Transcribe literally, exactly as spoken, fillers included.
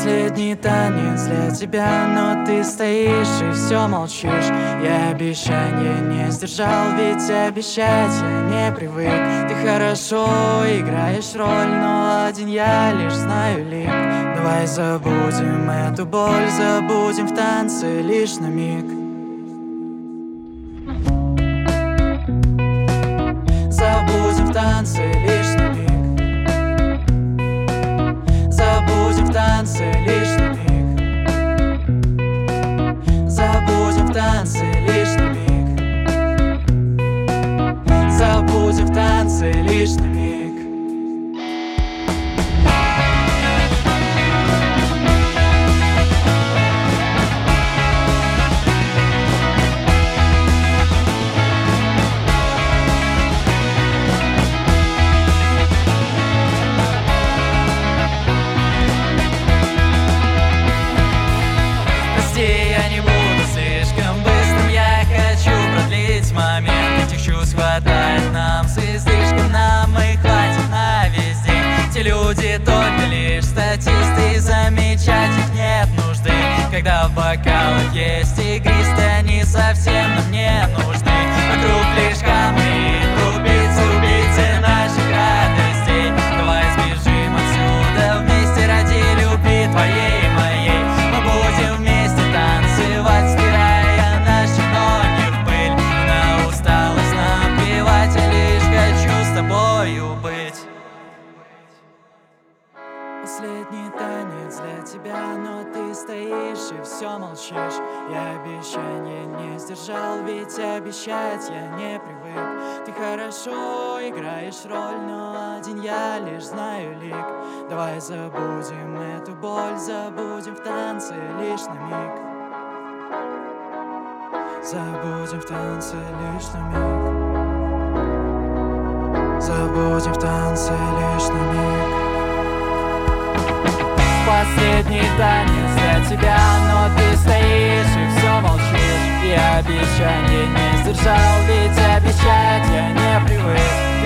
Последний танец для тебя, но ты стоишь и все молчишь. Я обещание не сдержал, ведь обещать я не привык. Ты хорошо играешь роль, но один я лишь знаю лик. Давай забудем эту боль, забудем в танце лишь на миг. Забудем в танце лишь на миг. Забудем в танце лишь на миг. Забудем в танце лишь на миг. Забудем в танце лишь на миг. Хватает нам с излишком, нам и хватит на весь день. Те люди только лишь статисты, замечать их нет нужды. Когда в бокалах есть игристы, они совсем нам не нужны. Вокруг лишь камни, убийцы, убийцы наших радостей. Давай сбежим отсюда вместе ради любви твоей и моей. Мы будем вместе танцевать, стирая наши ноги в пыль. На усталость напевать, я лишь хочу с тобою быть. Последний танец для тебя, но ты стоишь и все молчишь. Я обещание не сдержал, ведь обещать я не привык. Ты хорошо играешь роль, но один я лишь знаю лик. Давай забудем эту боль, забудем в танце лишь на миг. Забудем в танце лишь на миг. Забудем в танце лишь на миг. Последний танец для тебя, но ты стоишь и все молчишь. И обещание не сдержал, ведь обещать я не привык.